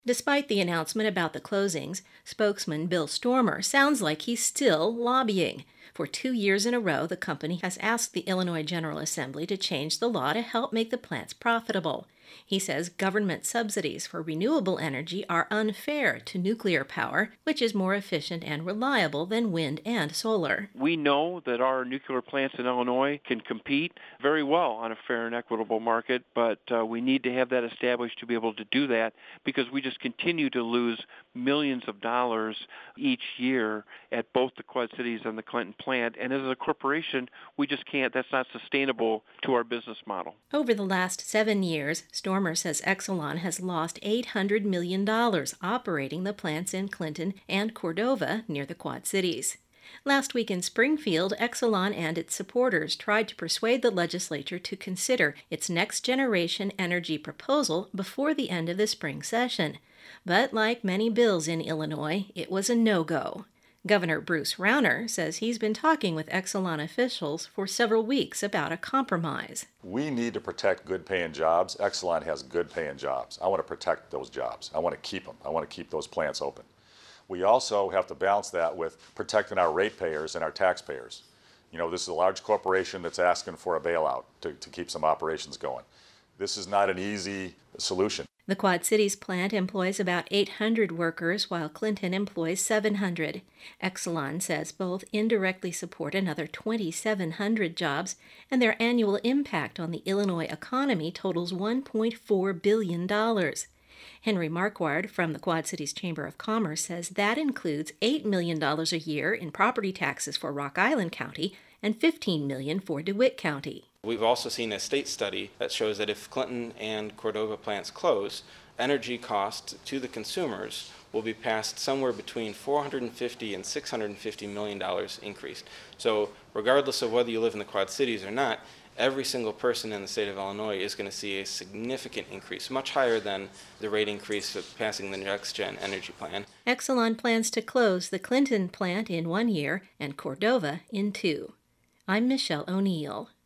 Despite the announcement about the closings, spokesman Bill Stormer sounds like he's still lobbying. For 2 years in a row, the company has asked the Illinois General Assembly to change the law to help make the plants profitable. He says government subsidies for renewable energy are unfair to nuclear power, which is more efficient and reliable than wind and solar. We know that our nuclear plants in Illinois can compete very well on a fair and equitable market, but we need to have that established to be able to do that because we just continue to lose millions of dollars each year at both the Quad Cities and the Clinton plant. And as a corporation, we just can't. That's not sustainable to our business model. Over the last 7 years, Stormer says Exelon has lost $800 million operating the plants in Clinton and Cordova near the Quad Cities. Last week in Springfield, Exelon and its supporters tried to persuade the legislature to consider its next-generation energy proposal before the end of the spring session. But like many bills in Illinois, it was a no-go. Governor Bruce Rauner says he's been talking with Exelon officials for several weeks about a compromise. We need to protect good-paying jobs. Exelon has good-paying jobs. I want to protect those jobs. I want to keep them. I want to keep those plants open. We also have to balance that with protecting our ratepayers and our taxpayers. You know, this is a large corporation that's asking for a bailout to keep some operations going. This is not an easy solution. The Quad Cities plant employs about 800 workers, while Clinton employs 700. Exelon says both indirectly support another 2,700 jobs, and their annual impact on the Illinois economy totals $1.4 billion. Henry Marquardt from the Quad Cities Chamber of Commerce says that includes $8 million a year in property taxes for Rock Island County and $15 million for DeWitt County. We've also seen a state study that shows that if Clinton and Cordova plants close, energy costs to the consumers will be passed somewhere between $450 and $650 million increased. So regardless of whether you live in the Quad Cities or not, every single person in the state of Illinois is going to see a significant increase, much higher than the rate increase of passing the next-gen energy plan. Exelon plans to close the Clinton plant in 1 year and Cordova in 2. I'm Michelle O'Neill.